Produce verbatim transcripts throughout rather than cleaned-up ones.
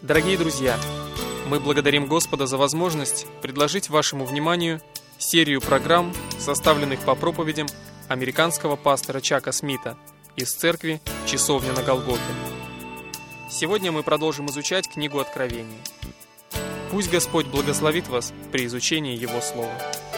Дорогие друзья, мы благодарим Господа за возможность предложить вашему вниманию серию программ, составленных по проповедям американского пастора Чака Смита из церкви «Часовня на Голгофе». Сегодня мы продолжим изучать книгу Откровения. Пусть Господь благословит вас при изучении Его Слова.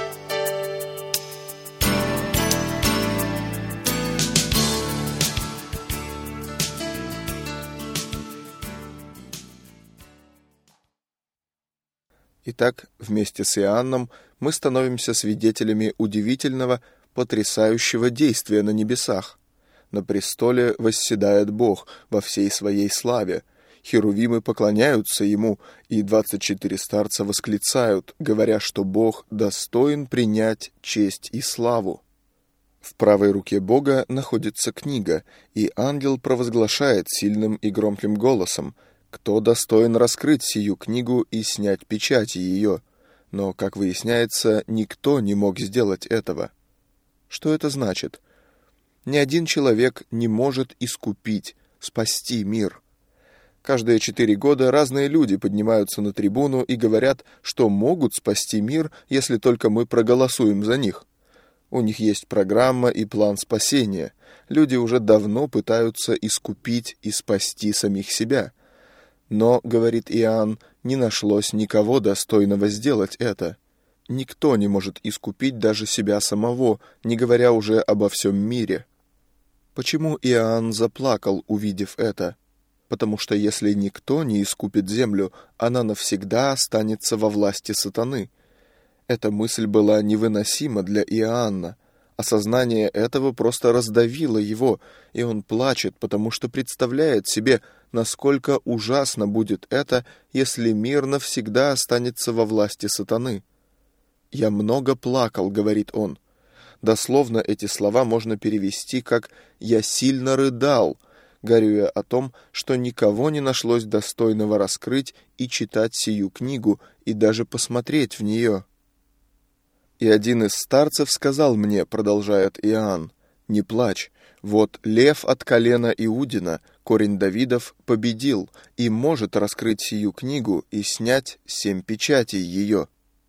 Итак, вместе с Иоанном мы становимся свидетелями удивительного, потрясающего действия на небесах. На престоле восседает Бог во всей своей славе. Херувимы поклоняются Ему, и двадцать четыре старца восклицают, говоря, что Бог достоин принять честь и славу. В правой руке Бога находится книга, и ангел провозглашает сильным и громким голосом: кто достоин раскрыть сию книгу и снять печати ее? Но, как выясняется, никто не мог сделать этого. Что это значит? Ни один человек не может искупить, спасти мир. Каждые четыре года разные люди поднимаются на трибуну и говорят, что могут спасти мир, если только мы проголосуем за них. У них есть программа и план спасения. Люди уже давно пытаются искупить и спасти самих себя. Но, говорит Иоанн, не нашлось никого достойного сделать это. Никто не может искупить даже себя самого, не говоря уже обо всем мире. Почему Иоанн заплакал, увидев это? Потому что если никто не искупит землю, она навсегда останется во власти сатаны. Эта мысль была невыносима для Иоанна. Осознание этого просто раздавило его, и он плачет, потому что представляет себе, насколько ужасно будет это, если мир навсегда останется во власти сатаны. «Я много плакал», — говорит он. Дословно эти слова можно перевести как «я сильно рыдал», горюя о том, что никого не нашлось достойного раскрыть и читать сию книгу, и даже посмотреть в нее. «И один из старцев сказал мне, — продолжает Иоанн, — не плачь, вот лев от колена Иудина, корень Давидов, победил и может раскрыть сию книгу и снять семь печатей ее».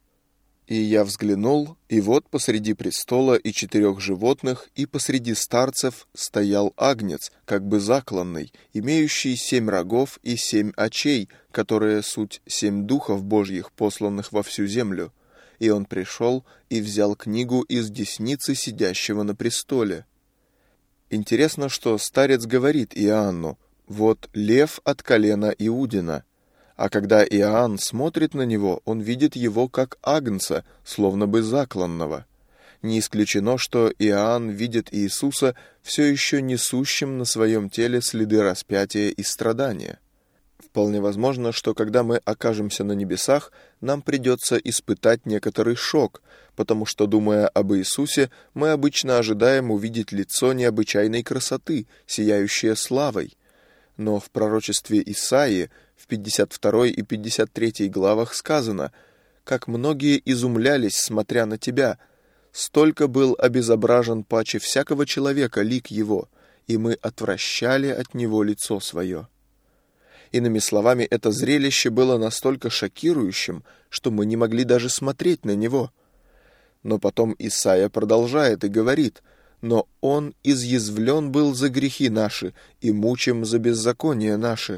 И я взглянул, и вот посреди престола и четырех животных, и посреди старцев стоял агнец, как бы закланный, имеющий семь рогов и семь очей, которые суть семь духов Божьих, посланных во всю землю. И он пришел и взял книгу из десницы сидящего на престоле. Интересно, что старец говорит Иоанну: «Вот лев от колена Иудина». А когда Иоанн смотрит на него, он видит его как агнца, словно бы закланного. Не исключено, что Иоанн видит Иисуса все еще несущим на своем теле следы распятия и страдания. Вполне возможно, что когда мы окажемся на небесах, нам придется испытать некоторый шок, потому что, думая об Иисусе, мы обычно ожидаем увидеть лицо необычайной красоты, сияющее славой. Но в пророчестве Исаии в пятьдесят второй и пятьдесят третьей главах сказано: «Как многие изумлялись, смотря на тебя, столько был обезображен паче всякого человека лик его, и мы отвращали от него лицо свое». Иными словами, это зрелище было настолько шокирующим, что мы не могли даже смотреть на него. Но потом Исаия продолжает и говорит: «Но он изъязвлен был за грехи наши и мучим за беззакония наши.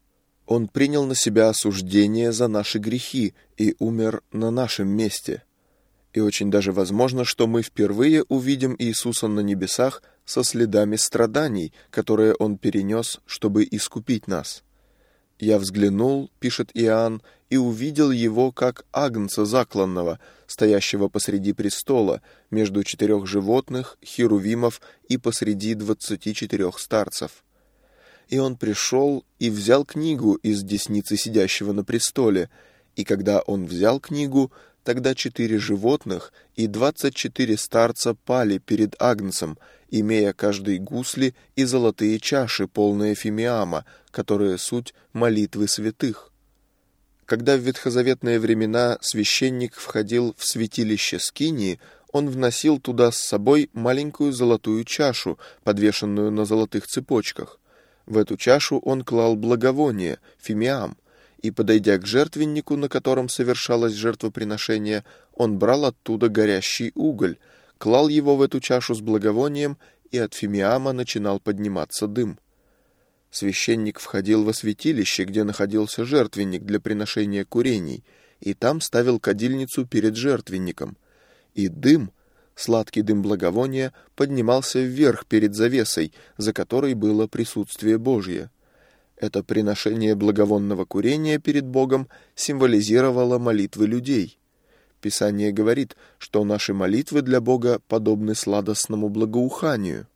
Он принял на себя осуждение за наши грехи и умер на нашем месте». И очень даже возможно, что мы впервые увидим Иисуса на небесах со следами страданий, которые Он перенес, чтобы искупить нас. «Я взглянул, — пишет Иоанн, — и увидел его как агнца закланного, стоящего посреди престола, между четырех животных, херувимов и посреди двадцати четырех старцев. И он пришел и взял книгу из десницы сидящего на престоле, и когда он взял книгу, тогда четыре животных и двадцать четыре старца пали перед агнцем, имея каждый гусли и золотые чаши, полные фимиама, которые суть молитвы святых. Когда в ветхозаветные времена священник входил в святилище скинии, он вносил туда с собой маленькую золотую чашу, подвешенную на золотых цепочках. В эту чашу он клал благовоние, фимиам, и, подойдя к жертвеннику, на котором совершалось жертвоприношение, он брал оттуда горящий уголь, клал его в эту чашу с благовонием, и от фимиама начинал подниматься дым. Священник входил во святилище, где находился жертвенник для приношения курений, и там ставил кадильницу перед жертвенником. И дым, сладкий дым благовония, поднимался вверх перед завесой, за которой было присутствие Божье. Это приношение благовонного курения перед Богом символизировало молитвы людей. Писание говорит, что наши молитвы для Бога подобны сладостному благоуханию.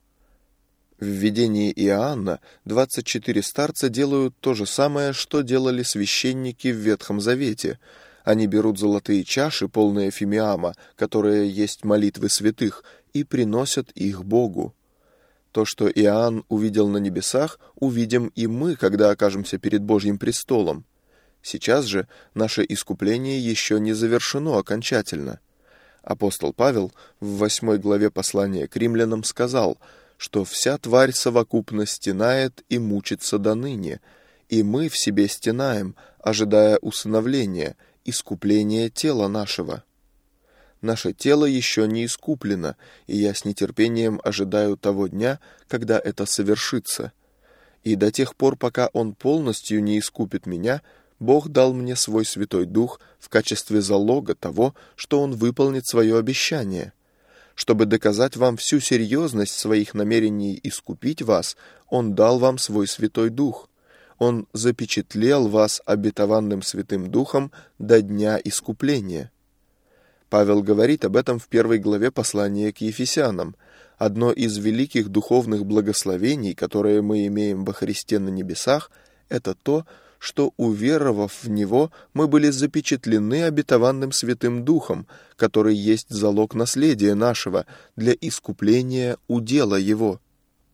В видении Иоанна двадцать четыре старца делают то же самое, что делали священники в Ветхом Завете. Они берут золотые чаши, полные фимиама, которые есть молитвы святых, и приносят их Богу. То, что Иоанн увидел на небесах, увидим и мы, когда окажемся перед Божьим престолом. Сейчас же наше искупление еще не завершено окончательно. Апостол Павел в восьмой главе послания к римлянам сказал, что вся тварь совокупно стенает и мучится доныне, и мы в себе стенаем, ожидая усыновления, искупления тела нашего. Наше тело еще не искуплено, и я с нетерпением ожидаю того дня, когда это совершится. И до тех пор, пока Он полностью не искупит меня, Бог дал мне свой Святой Дух в качестве залога того, что Он выполнит свое обещание. Чтобы доказать вам всю серьезность своих намерений искупить вас, Он дал вам свой Святой Дух. Он запечатлел вас обетованным Святым Духом до дня искупления. Павел говорит об этом в первой главе послания к Ефесянам. Одно из великих духовных благословений, которые мы имеем во Христе на небесах, это то, что, уверовав в Него, мы были запечатлены обетованным Святым Духом, который есть залог наследия нашего для искупления удела Его.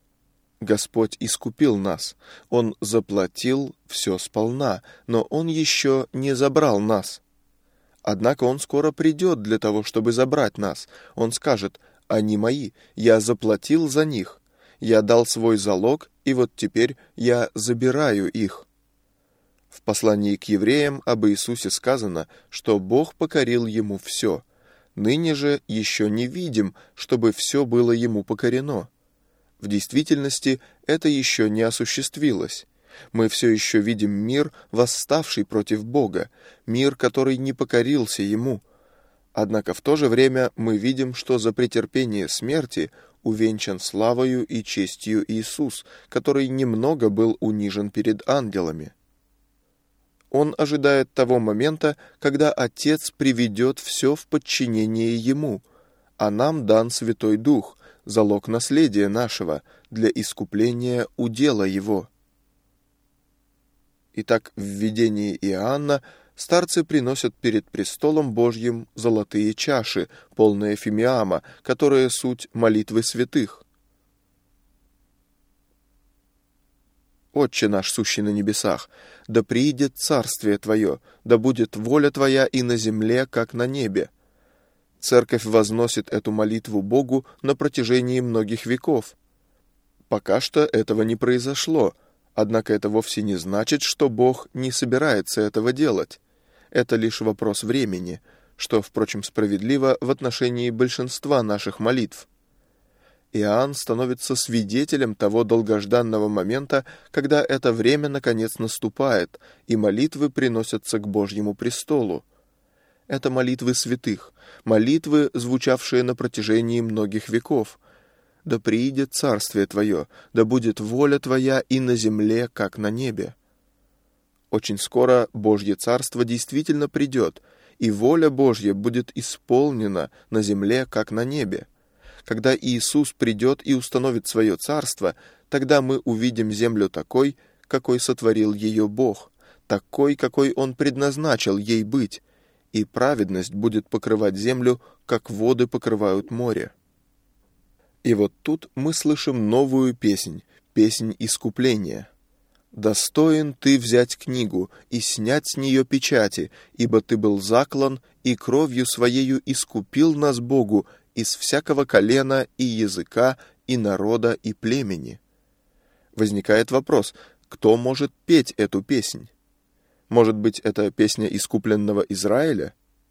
Господь искупил нас, Он заплатил все сполна, но Он еще не забрал нас. Однако Он скоро придет для того, чтобы забрать нас. Он скажет: «Они мои, я заплатил за них, я дал свой залог, и вот теперь я забираю их». В послании к евреям об Иисусе сказано, что Бог покорил Ему все. Ныне же еще не видим, чтобы все было Ему покорено. В действительности это еще не осуществилось. Мы все еще видим мир, восставший против Бога, мир, который не покорился Ему. Однако в то же время мы видим, что за претерпение смерти увенчан славою и честью Иисус, который немного был унижен перед ангелами. Он ожидает того момента, когда Отец приведет все в подчинение Ему, а нам дан Святой Дух, залог наследия нашего, для искупления удела Его. Итак, в видении Иоанна старцы приносят перед престолом Божьим золотые чаши, полные фимиама, которые суть молитвы святых. «Отче наш, сущий на небесах, да приидет царствие Твое, да будет воля Твоя и на земле, как на небе». Церковь возносит эту молитву Богу на протяжении многих веков. Пока что этого не произошло, однако это вовсе не значит, что Бог не собирается этого делать. Это лишь вопрос времени, что, впрочем, справедливо в отношении большинства наших молитв. Иоанн становится свидетелем того долгожданного момента, когда это время наконец наступает, и молитвы приносятся к Божьему престолу. Это молитвы святых, молитвы, звучавшие на протяжении многих веков. «Да приидет царствие Твое, да будет воля Твоя и на земле, как на небе». Очень скоро Божье царство действительно придет, и воля Божья будет исполнена на земле, как на небе. Когда Иисус придет и установит свое царство, тогда мы увидим землю такой, какой сотворил ее Бог, такой, какой Он предназначил ей быть, и праведность будет покрывать землю, как воды покрывают море. И вот тут мы слышим новую песнь, песнь искупления. «Достоин ты взять книгу и снять с нее печати, ибо ты был заклан, и кровью своею искупил нас Богу из всякого колена и языка, и народа, и племени». Возникает вопрос, кто может петь эту песнь? Может быть, это песня искупленного Израиля?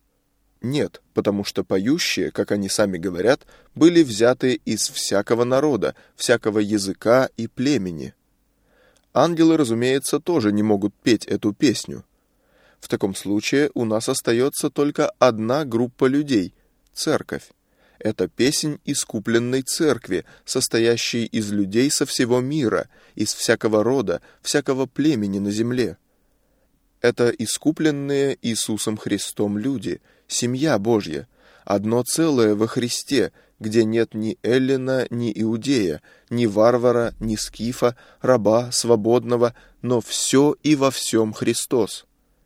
Нет, потому что поющие, как они сами говорят, были взяты из всякого народа, всякого языка и племени. Ангелы, разумеется, тоже не могут петь эту песню. В таком случае у нас остается только одна группа людей – церковь. Это песнь искупленной церкви, состоящей из людей со всего мира, из всякого рода, всякого племени на земле. Это искупленные Иисусом Христом люди, семья Божья, одно целое во Христе, где нет ни эллина, ни иудея, ни варвара, ни скифа, раба, свободного, но все и во всем Христос.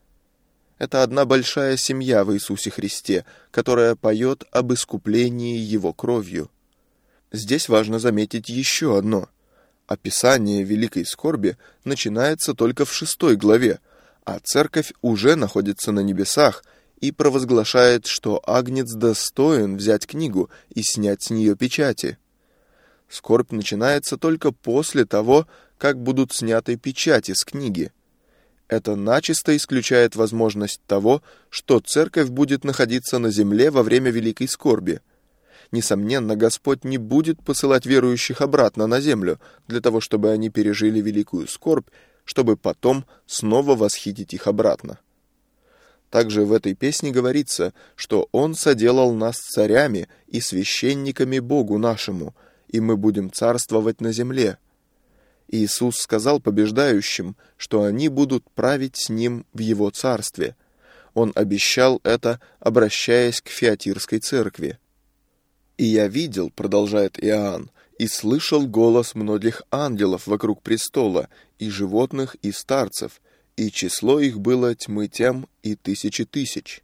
Это одна большая семья в Иисусе Христе, которая поет об искуплении Его кровью. Здесь важно заметить еще одно. Описание великой скорби начинается только в шестой главе, а церковь уже находится на небесах и провозглашает, что Агнец достоин взять книгу и снять с нее печати. Скорбь начинается только после того, как будут сняты печати с книги. Это начисто исключает возможность того, что церковь будет находиться на земле во время великой скорби. Несомненно, Господь не будет посылать верующих обратно на землю, для того, чтобы они пережили великую скорбь, чтобы потом снова восхитить их обратно. Также в этой песне говорится, что Он соделал нас царями и священниками Богу нашему, и мы будем царствовать на земле. Иисус сказал побеждающим, что они будут править с Ним в Его царстве. Он обещал это, обращаясь к Фиатирской церкви. «И я видел, — продолжает Иоанн, — и слышал голос многих ангелов вокруг престола, и животных, и старцев, и число их было тьмы тем и тысячи тысяч».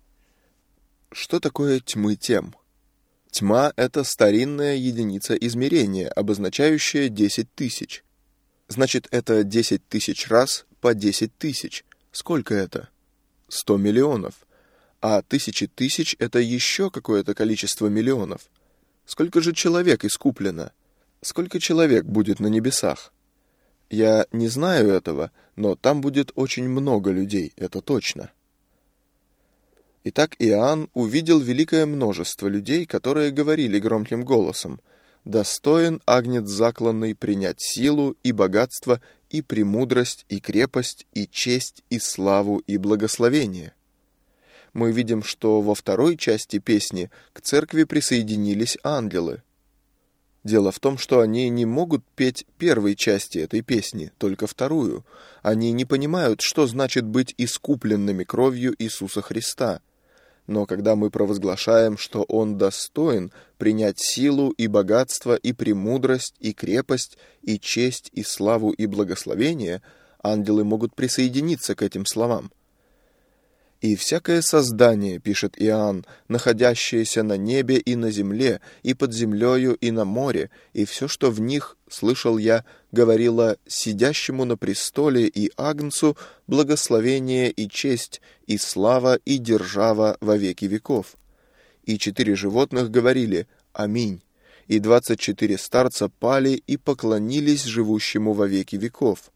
Что такое тьмы тем? Тьма — это старинная единица измерения, обозначающая десять тысяч. Значит, это десять тысяч раз по десять тысяч. Сколько это? сто миллионов. А тысячи тысяч — это еще какое-то количество миллионов. Сколько же человек искуплено? Сколько человек будет на небесах? Я не знаю этого, но там будет очень много людей, это точно. Итак, Иоанн увидел великое множество людей, которые говорили громким голосом: «Достоин Агнец закланный принять силу и богатство, и премудрость, и крепость, и честь, и славу, и благословение». Мы видим, что во второй части песни к церкви присоединились ангелы. Дело в том, что они не могут петь первой части этой песни, только вторую. Они не понимают, что значит быть искупленными кровью Иисуса Христа. Но когда мы провозглашаем, что Он достоин принять силу и богатство, и премудрость, и крепость, и честь, и славу, и благословение, ангелы могут присоединиться к этим словам. «И всякое создание, — пишет Иоанн, — находящееся на небе и на земле, и под землею, и на море, и все, что в них, слышал я, говорило сидящему на престоле и Агнцу благословение и честь, и слава, и держава во веки веков. И четыре животных говорили: Аминь. И двадцать четыре старца пали и поклонились живущему во веки веков».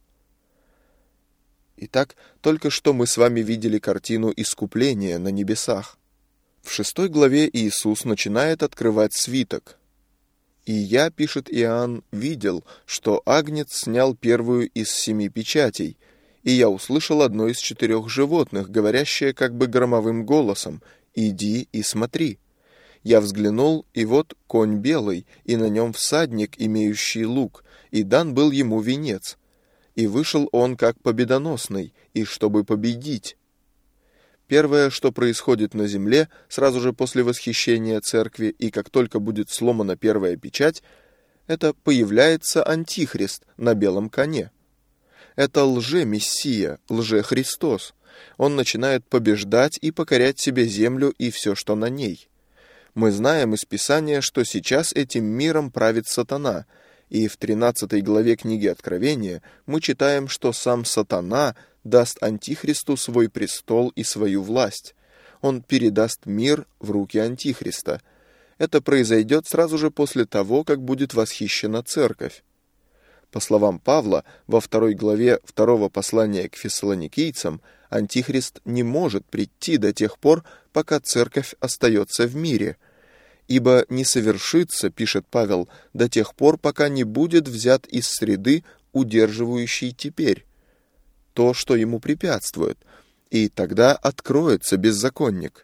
Итак, только что мы с вами видели картину искупления на небесах. В шестой главе Иисус начинает открывать свиток. «И я, — пишет Иоанн, — видел, что Агнец снял первую из семи печатей, и я услышал одно из четырех животных, говорящее как бы громовым голосом: „Иди и смотри“. Я взглянул, и вот конь белый, и на нем всадник, имеющий лук, и дан был ему венец. И вышел он как победоносный, и чтобы победить». Первое, что происходит на земле, сразу же после восхищения церкви, и как только будет сломана первая печать, это появляется Антихрист на белом коне. Это лже-мессия, лже-Христос. Он начинает побеждать и покорять себе землю и все, что на ней. Мы знаем из Писания, что сейчас этим миром правит сатана, и в тринадцатой главе книги Откровения мы читаем, что сам сатана даст Антихристу свой престол и свою власть. Он передаст мир в руки Антихриста. Это произойдет сразу же после того, как будет восхищена церковь. По словам Павла, во второй главе второго послания к фессалоникийцам, Антихрист не может прийти до тех пор, пока церковь остается в мире. Ибо не совершится, пишет Павел, до тех пор, пока не будет взят из среды, удерживающей теперь, то, что ему препятствует, и тогда откроется беззаконник.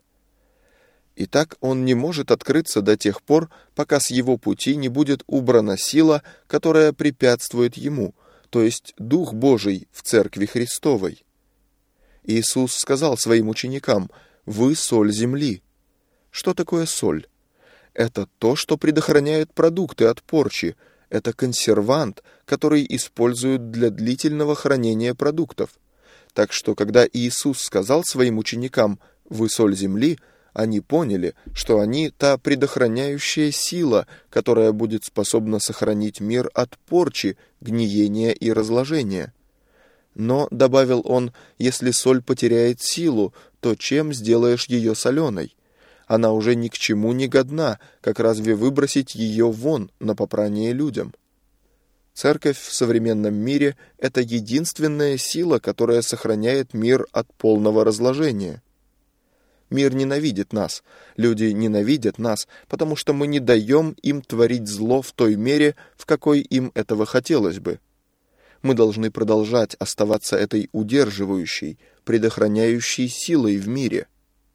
Итак, он не может открыться до тех пор, пока с его пути не будет убрана сила, которая препятствует ему, то есть Дух Божий в Церкви Христовой. Иисус сказал своим ученикам: «Вы соль земли». Что такое соль? Это то, что предохраняет продукты от порчи. Это консервант, который используют для длительного хранения продуктов. Так что, когда Иисус сказал своим ученикам «Вы соль земли», они поняли, что они та предохраняющая сила, которая будет способна сохранить мир от порчи, гниения и разложения. Но, добавил он, если соль потеряет силу, то чем сделаешь ее соленой? Она уже ни к чему не годна, как разве выбросить ее вон на попрание людям? Церковь в современном мире – это единственная сила, которая сохраняет мир от полного разложения. Мир ненавидит нас, люди ненавидят нас, потому что мы не даем им творить зло в той мере, в какой им этого хотелось бы. Мы должны продолжать оставаться этой удерживающей, предохраняющей силой в мире.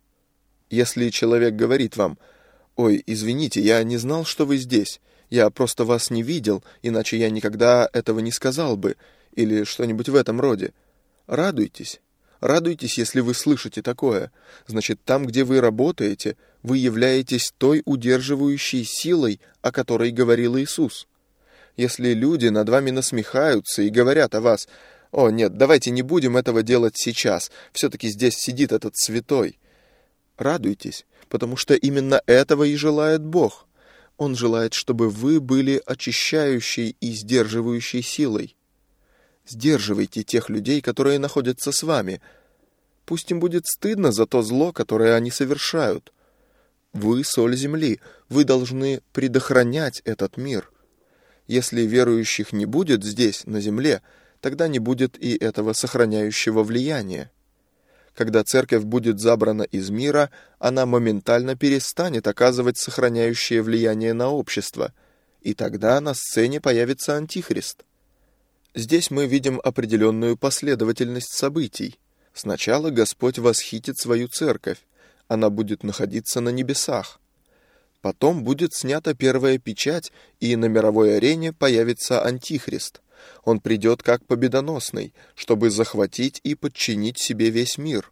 Если человек говорит вам: «Ой, извините, я не знал, что вы здесь, я просто вас не видел, иначе я никогда этого не сказал бы», или что-нибудь в этом роде, радуйтесь. Радуйтесь, если вы слышите такое. Значит, там, где вы работаете, вы являетесь той удерживающей силой, о которой говорил Иисус. Если люди над вами насмехаются и говорят о вас: «О, нет, давайте не будем этого делать сейчас, все-таки здесь сидит этот святой», радуйтесь, потому что именно этого и желает Бог. Он желает, чтобы вы были очищающей и сдерживающей силой. Сдерживайте тех людей, которые находятся с вами. Пусть им будет стыдно за то зло, которое они совершают. Вы соль земли, вы должны предохранять этот мир. Если верующих не будет здесь, на земле, тогда не будет и этого сохраняющего влияния. Когда церковь будет забрана из мира, она моментально перестанет оказывать сохраняющее влияние на общество, и тогда на сцене появится Антихрист. Здесь мы видим определенную последовательность событий. Сначала Господь восхитит свою церковь, она будет находиться на небесах. Потом будет снята первая печать, и на мировой арене появится Антихрист. Он придет как победоносный, чтобы захватить и подчинить себе весь мир.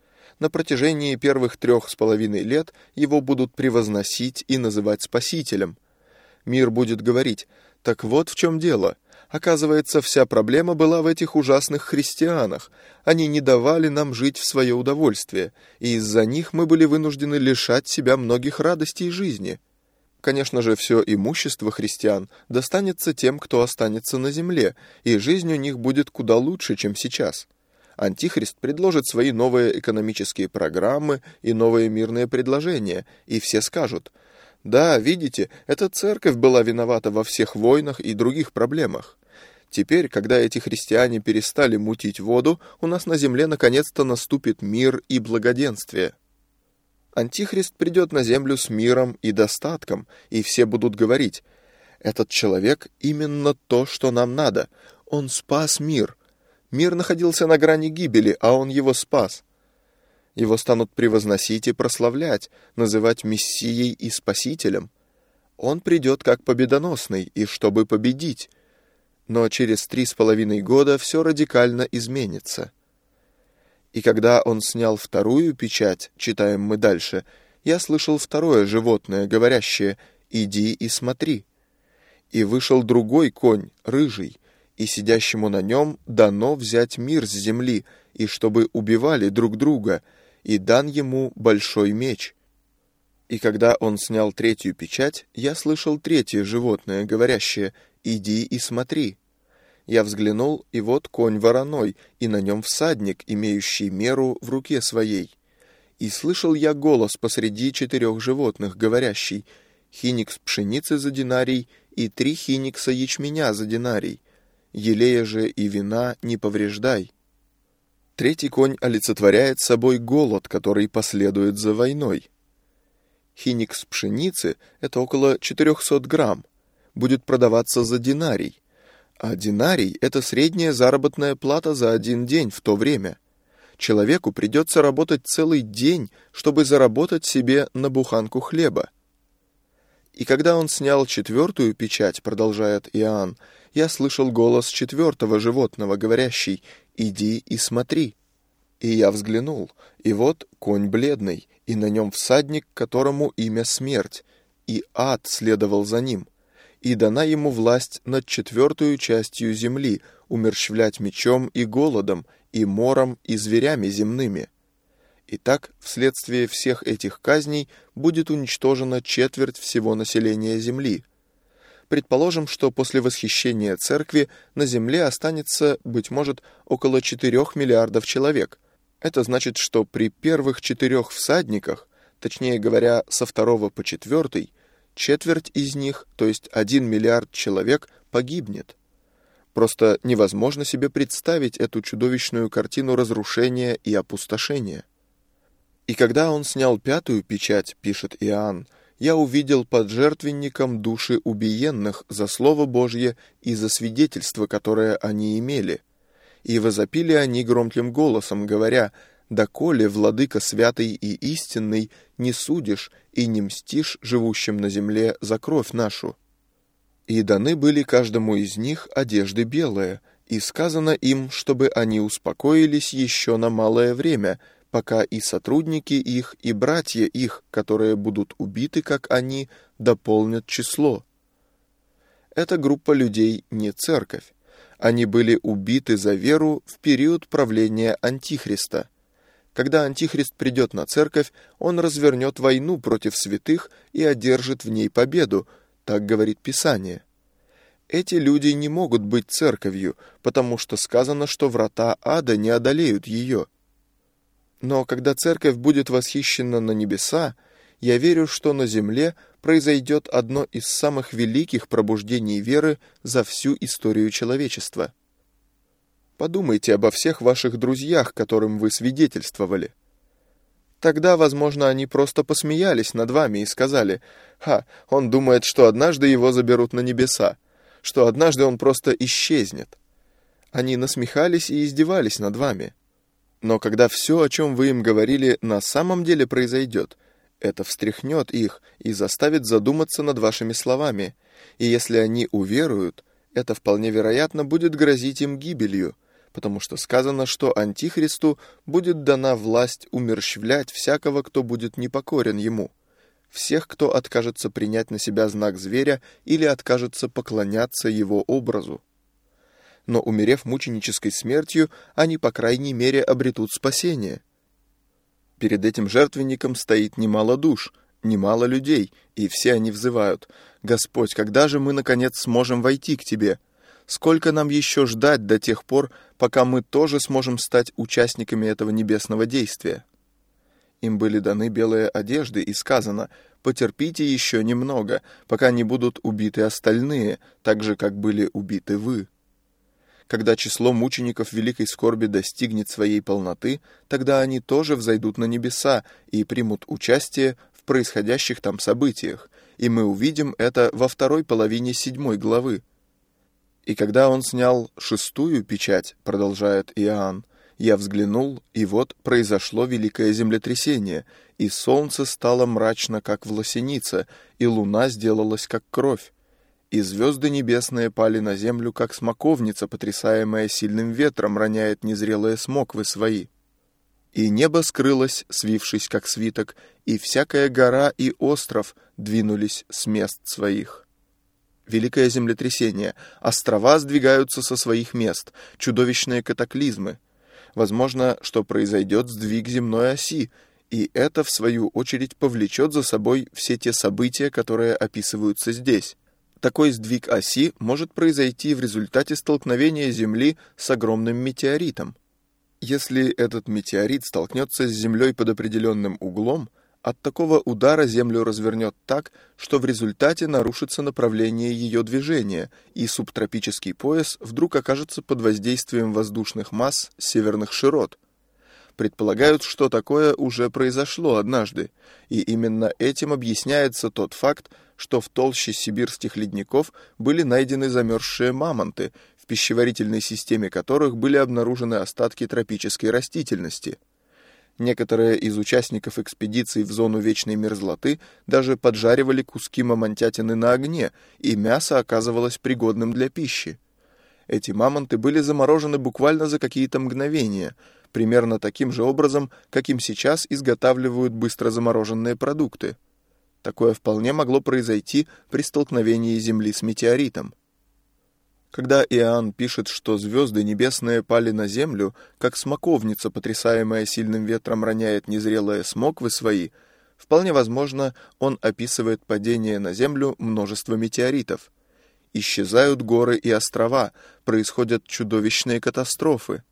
На протяжении первых трех с половиной лет его будут превозносить и называть Спасителем. Мир будет говорить: «Так вот в чем дело. Оказывается, вся проблема была в этих ужасных христианах. Они не давали нам жить в свое удовольствие, и из-за них мы были вынуждены лишать себя многих радостей жизни». Конечно же, все имущество христиан достанется тем, кто останется на земле, и жизнь у них будет куда лучше, чем сейчас. Антихрист предложит свои новые экономические программы и новые мирные предложения, и все скажут: «Да, видите, эта церковь была виновата во всех войнах и других проблемах. Теперь, когда эти христиане перестали мутить воду, у нас на земле наконец-то наступит мир и благоденствие». Антихрист придет на землю с миром и достатком, и все будут говорить: «Этот человек именно то, что нам надо. Он спас мир. Мир находился на грани гибели, а он его спас». Его станут превозносить и прославлять, называть Мессией и Спасителем. Он придет как победоносный, и чтобы победить. Но через три с половиной года все радикально изменится. И когда он снял вторую печать, читаем мы дальше, я слышал второе животное, говорящее: «Иди и смотри». И вышел другой конь, рыжий, и сидящему на нем дано взять мир с земли, и чтобы убивали друг друга, и дан ему большой меч. И когда он снял третью печать, я слышал третье животное, говорящее: «Иди и смотри». Я взглянул, и вот конь вороной, и на нем всадник, имеющий меру в руке своей. И слышал я голос посреди четырех животных, говорящий: «Хиникс пшеницы за динарий и три хиникса ячменя за динарий. Елея же и вина не повреждай». Третий конь олицетворяет собой голод, который последует за войной. Хиникс пшеницы – это около четыреста грамм, будет продаваться за динарий, а динарий – это средняя заработная плата за один день в то время. Человеку придется работать целый день, чтобы заработать себе на буханку хлеба. И когда он снял четвертую печать, продолжает Иоанн, я слышал голос четвертого животного, говорящий: «Иди и смотри». И я взглянул, и вот конь бледный, и на нем всадник, которому имя Смерть, и ад следовал за ним. И дана ему власть над четвертую частью земли, умерщвлять мечом и голодом, и мором, и зверями земными. Итак, вследствие всех этих казней будет уничтожена четверть всего населения земли. Предположим, что после восхищения церкви на земле останется, быть может, около четырех миллиардов человек. Это значит, что при первых четырех всадниках, точнее говоря, со второго по четвертый, четверть из них, то есть один миллиард человек, погибнет. Просто невозможно себе представить эту чудовищную картину разрушения и опустошения. «И когда он снял пятую печать, — пишет Иоанн, — я увидел под жертвенником души убиенных за Слово Божье и за свидетельство, которое они имели. И возопили они громким голосом, говоря: «Доколе, владыка святый и истинный, не судишь и не мстишь живущим на земле за кровь нашу?» И даны были каждому из них одежды белые, и сказано им, чтобы они успокоились еще на малое время, пока и сотрудники их, и братья их, которые будут убиты, как они, дополнят число. Эта группа людей не церковь. Они были убиты за веру в период правления Антихриста. Когда Антихрист придет на церковь, он развернет войну против святых и одержит в ней победу, так говорит Писание. Эти люди не могут быть церковью, потому что сказано, что врата ада не одолеют ее. Но когда церковь будет восхищена на небеса, я верю, что на земле произойдет одно из самых великих пробуждений веры за всю историю человечества. Подумайте обо всех ваших друзьях, которым вы свидетельствовали. Тогда, возможно, они просто посмеялись над вами и сказали: «Ха, он думает, что однажды его заберут на небеса, что однажды он просто исчезнет». Они насмехались и издевались над вами. Но когда все, о чем вы им говорили, на самом деле произойдет, это встряхнет их и заставит задуматься над вашими словами. И если они уверуют, это вполне вероятно будет грозить им гибелью, потому что сказано, что Антихристу будет дана власть умерщвлять всякого, кто будет непокорен ему, всех, кто откажется принять на себя знак зверя или откажется поклоняться его образу. Но, умерев мученической смертью, они, по крайней мере, обретут спасение. Перед этим жертвенником стоит немало душ, немало людей, и все они взывают: «Господь, когда же мы, наконец, сможем войти к Тебе? Сколько нам еще ждать до тех пор, пока мы тоже сможем стать участниками этого небесного действия?» Им были даны белые одежды, и сказано: «Потерпите еще немного, пока не будут убиты остальные, так же, как были убиты вы». Когда число мучеников великой скорби достигнет своей полноты, тогда они тоже взойдут на небеса и примут участие в происходящих там событиях, и мы увидим это во второй половине седьмой главы. «И когда он снял шестую печать, — продолжает Иоанн, — я взглянул, и вот произошло великое землетрясение, и солнце стало мрачно, как власеница, и луна сделалась, как кровь. И звезды небесные пали на землю, как смоковница, потрясаемая сильным ветром, роняет незрелые смоквы свои. И небо скрылось, свившись, как свиток, и всякая гора и остров двинулись с мест своих». Великое землетрясение. Острова сдвигаются со своих мест. Чудовищные катаклизмы. Возможно, что произойдет сдвиг земной оси, и это, в свою очередь, повлечет за собой все те события, которые описываются здесь. Такой сдвиг оси может произойти в результате столкновения Земли с огромным метеоритом. Если этот метеорит столкнется с Землей под определенным углом, от такого удара Землю развернет так, что в результате нарушится направление ее движения, и субтропический пояс вдруг окажется под воздействием воздушных масс северных широт. предполагают, что такое уже произошло однажды, и именно этим объясняется тот факт, что в толще сибирских ледников были найдены замерзшие мамонты, в пищеварительной системе которых были обнаружены остатки тропической растительности. Некоторые из участников экспедиций в зону вечной мерзлоты даже поджаривали куски мамонтятины на огне, и мясо оказывалось пригодным для пищи. Эти мамонты были заморожены буквально за какие-то мгновения, примерно таким же образом, каким сейчас изготавливают быстро замороженные продукты. Такое вполне могло произойти при столкновении Земли с метеоритом. Когда Иоанн пишет, что звезды небесные пали на землю, как смоковница, потрясаемая сильным ветром, роняет незрелые смоквы свои, вполне возможно, он описывает падение на землю множества метеоритов. Исчезают горы и острова, происходят чудовищные катастрофы.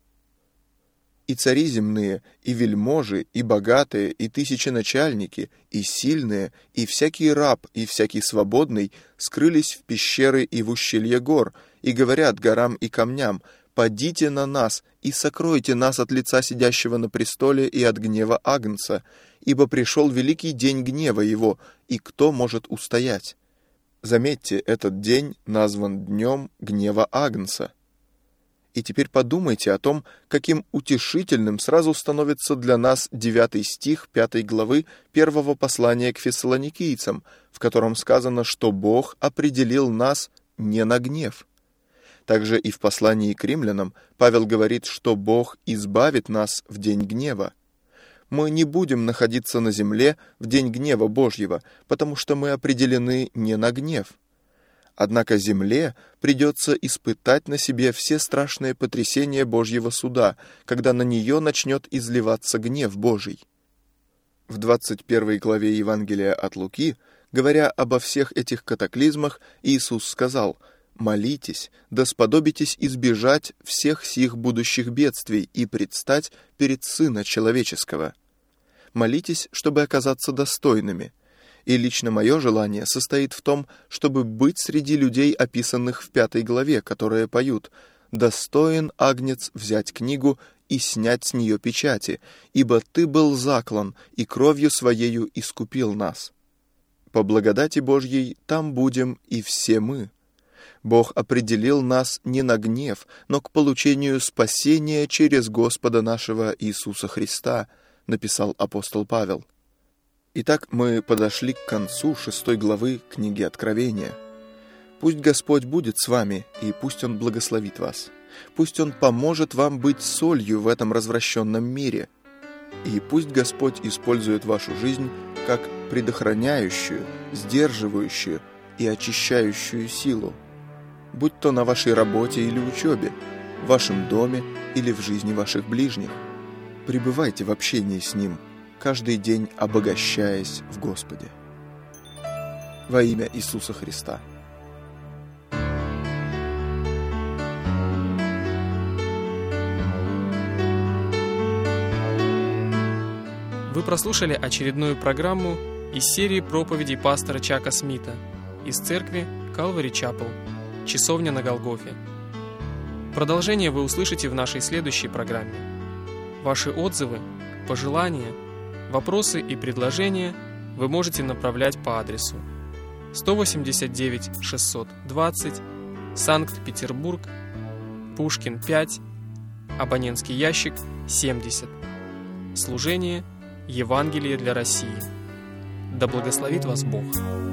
И цари земные, и вельможи, и богатые, и тысяченачальники, и сильные, и всякий раб, и всякий свободный скрылись в пещеры и в ущелье гор, и говорят горам и камням: «Падите на нас и сокройте нас от лица сидящего на престоле и от гнева Агнца, ибо пришел великий день гнева его, и кто может устоять?» Заметьте, этот день назван днем гнева Агнца. И теперь подумайте о том, каким утешительным сразу становится для нас девятый стих пятой главы первого послания к фессалоникийцам, в котором сказано, что Бог определил нас не на гнев. Также и в послании к римлянам Павел говорит, что Бог избавит нас в день гнева. Мы не будем находиться на земле в день гнева Божьего, потому что мы определены не на гнев. Однако земле придется испытать на себе все страшные потрясения Божьего суда, когда на нее начнет изливаться гнев Божий. В двадцать первой главе Евангелия от Луки, говоря обо всех этих катаклизмах, Иисус сказал: «Молитесь, да сподобитесь избежать всех сих будущих бедствий и предстать перед Сына Человеческого». Молитесь, чтобы оказаться достойными. И лично мое желание состоит в том, чтобы быть среди людей, описанных в пятой главе, которые поют: «Достоин Агнец взять книгу и снять с нее печати, ибо Ты был заклан, и кровью Своею искупил нас». По благодати Божьей там будем и все мы. Бог определил нас не на гнев, но к получению спасения через Господа нашего Иисуса Христа, написал апостол Павел. Итак, мы подошли к концу шестой главы книги Откровения. Пусть Господь будет с вами, и пусть Он благословит вас. Пусть Он поможет вам быть солью в этом развращенном мире. И пусть Господь использует вашу жизнь как предохраняющую, сдерживающую и очищающую силу, будь то на вашей работе или учебе, в вашем доме или в жизни ваших ближних. Пребывайте в общении с Ним, каждый день обогащаясь в Господе. Во имя Иисуса Христа. Вы прослушали очередную программу из серии проповедей пастора Чака Смита из церкви Calvary Chapel, Часовня на Голгофе. Продолжение вы услышите в нашей следующей программе. Ваши отзывы, пожелания, вопросы и предложения вы можете направлять по адресу сто восемьдесят девять шестьсот двадцать, Санкт-Петербург, Пушкин пять, абонентский ящик семьдесят. Служение Евангелие для России. Да благословит вас Бог!